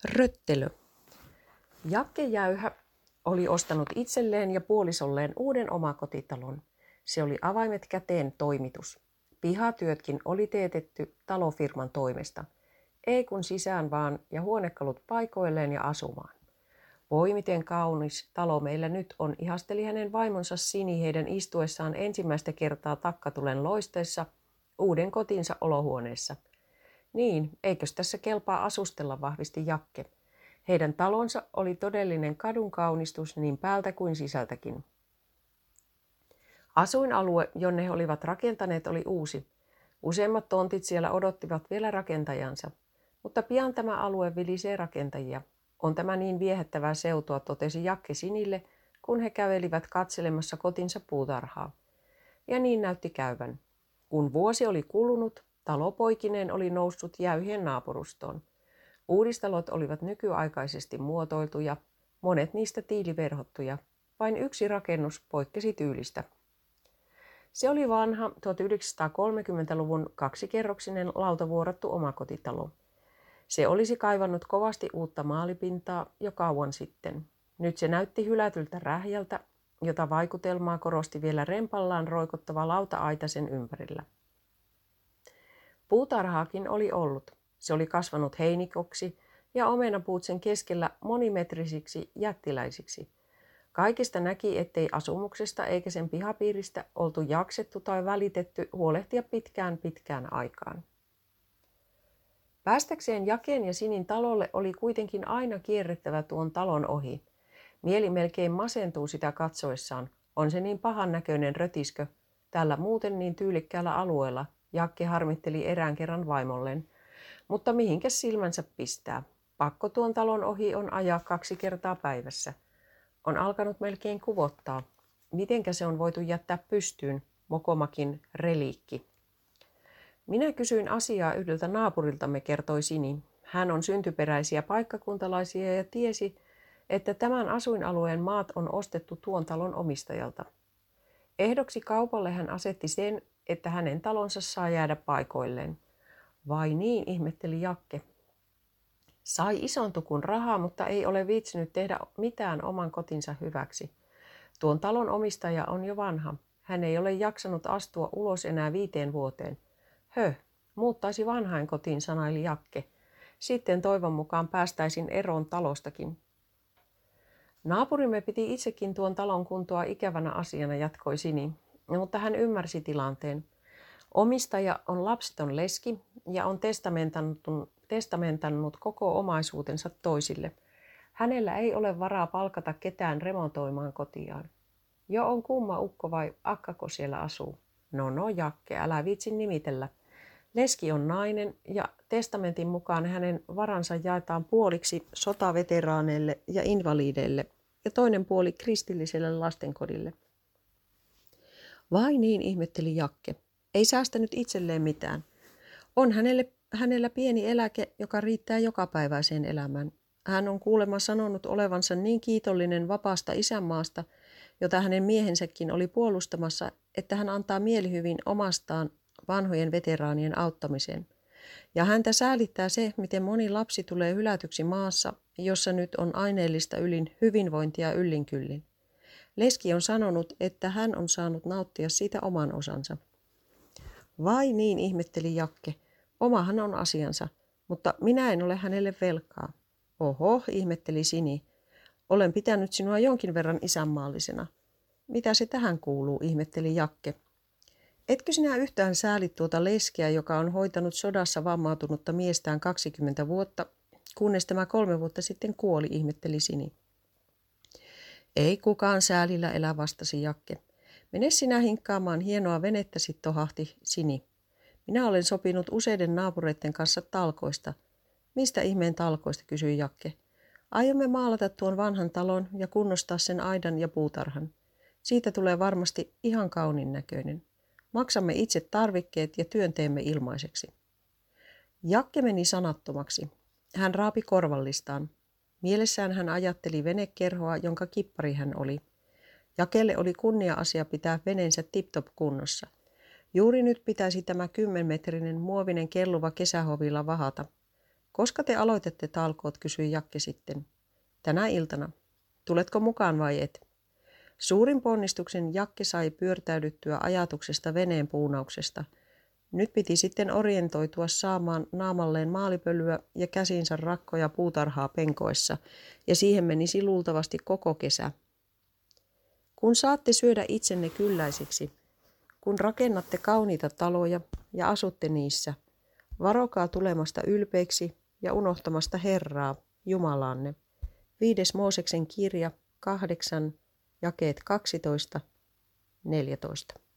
Röttelö. Jakke Jäyhä oli ostanut itselleen ja puolisolleen uuden omakotitalon. Se oli avaimet käteen toimitus. Pihatyötkin oli teetetty talofirman toimesta. Ei kun sisään vaan ja huonekalut paikoilleen ja asumaan. Voi miten kaunis talo meillä nyt on, ihasteli hänen vaimonsa Sini heidän istuessaan ensimmäistä kertaa takkatulen loisteessa uuden kotinsa olohuoneessa. Niin, eikös tässä kelpaa asustella, vahvisti Jakke. Heidän talonsa oli todellinen kadunkaunistus niin päältä kuin sisältäkin. Asuinalue, jonne he olivat rakentaneet, oli uusi. Useimmat tontit siellä odottivat vielä rakentajansa. Mutta pian tämä alue vilisee rakentajia. On tämä niin viehättävää seutua, totesi Jakke Sinille, kun he kävelivät katselemassa kotinsa puutarhaa. Ja niin näytti käyvän. Kun vuosi oli kulunut, talo poikineen oli noussut Jäyhien naapurustoon. Uudistalot olivat nykyaikaisesti muotoiltuja, monet niistä tiiliverhottuja. Vain yksi rakennus poikkesi tyylistä. Se oli vanha 1930-luvun kaksikerroksinen lautavuorattu omakotitalo. Se olisi kaivannut kovasti uutta maalipintaa jo kauan sitten. Nyt se näytti hylätyltä rähjältä, jota vaikutelmaa korosti vielä rempallaan roikottava lauta-aita sen ympärillä. Puutarhaakin oli ollut. Se oli kasvanut heinikoksi ja omenapuut sen keskellä monimetrisiksi jättiläisiksi. Kaikista näki, ettei asumuksesta eikä sen pihapiiristä oltu jaksettu tai välitetty huolehtia pitkään aikaan. Päästäkseen Jaken ja Sinin talolle oli kuitenkin aina kierrettävä tuon talon ohi. Mieli melkein masentuu sitä katsoessaan. On se niin pahan näköinen rötiskö, tällä muuten niin tyylikkäällä alueella, Jakke harmitteli erään kerran vaimolleen. Mutta mihinkäs silmänsä pistää? Pakko tuon talon ohi on ajaa 2 kertaa päivässä. On alkanut melkein kuvottaa. Mitenkä se on voitu jättää pystyyn, mokomakin reliikki? Minä kysyin asiaa yhdeltä naapuriltamme, kertoi Sini. Hän on syntyperäisiä paikkakuntalaisia ja tiesi, että tämän asuinalueen maat on ostettu tuon talon omistajalta. Ehdoksi kaupalle hän asetti sen, että hänen talonsa saa jäädä paikoilleen. Vai niin, ihmetteli Jakke. Sai ison tukun rahaa, mutta ei ole viitsinyt tehdä mitään oman kotinsa hyväksi. Tuon talon omistaja on jo vanha. Hän ei ole jaksanut astua ulos enää 5 vuoteen. Muuttaisi vanhainkotiin, sanaili Jakke. Sitten toivon mukaan päästäisin eroon talostakin. Naapurimme piti itsekin tuon talon kuntoa ikävänä asiana, jatkoi Sini, mutta hän ymmärsi tilanteen. Omistaja on lapseton leski ja on testamentannut koko omaisuutensa toisille. Hänellä ei ole varaa palkata ketään remontoimaan kotiaan. Jo on kumma ukko vai akkako siellä asuu? No Jakke, älä viitsi nimitellä. Leski on nainen ja testamentin mukaan hänen varansa jaetaan puoliksi sotaveteraaneille ja invalideille ja toinen puoli kristilliselle lastenkodille. Vai niin, ihmetteli Jakke. Ei säästänyt itselleen mitään. On hänellä pieni eläke, joka riittää jokapäiväiseen elämään. Hän on kuulemma sanonut olevansa niin kiitollinen vapaasta isänmaasta, jota hänen miehensäkin oli puolustamassa, että hän antaa mielihyvin omastaan vanhojen veteraanien auttamiseen. Ja häntä säälittää se, miten moni lapsi tulee hylätyksi maassa, jossa nyt on aineellista hyvinvointia yllin kyllin. Leski on sanonut, että hän on saanut nauttia siitä oman osansa. Vai niin, ihmetteli Jakke. Omahan on asiansa, mutta minä en ole hänelle velkaa. Oho, ihmetteli Sini. Olen pitänyt sinua jonkin verran isänmaallisena. Mitä se tähän kuuluu, ihmetteli Jakke. Etkö sinä yhtään sääli tuota leskeä, joka on hoitanut sodassa vammautunutta miestään 20 vuotta, kunnes tämä 3 vuotta sitten kuoli, ihmetteli Sini. Ei kukaan säälillä elä, vastasi Jakke. Mene sinä hinkkaamaan hienoa venettäsi, tohahti Sini. Minä olen sopinut useiden naapureiden kanssa talkoista. Mistä ihmeen talkoista, kysyi Jakke. Aiomme maalata tuon vanhan talon ja kunnostaa sen aidan ja puutarhan. Siitä tulee varmasti ihan kaunin näköinen. Maksamme itse tarvikkeet ja työn teemme ilmaiseksi. Jakke meni sanattomaksi. Hän raapi korvallistaan. Mielessään hän ajatteli venekerhoa, jonka kippari hän oli. Jakelle oli kunnia-asia pitää veneensä tip-top kunnossa. Juuri nyt pitäisi tämä 10-metrinen muovinen kelluva kesähovilla vahata. Koska te aloitatte talkoot, kysyi Jakke sitten. Tänä iltana. Tuletko mukaan vai et? Suurin ponnistuksen Jakke sai pyörtäydyttyä ajatuksesta veneen puunauksesta. Nyt piti sitten orientoitua saamaan naamalleen maalipölyä ja käsinsä rakkoja puutarhaa penkoessa, ja siihen menisi luultavasti koko kesä. Kun saatte syödä itsenne kylläisiksi, kun rakennatte kauniita taloja ja asutte niissä, varokaa tulemasta ylpeiksi ja unohtamasta Herraa, Jumalaanne. 5. Mooseksen kirja 8, jakeet 12, 14.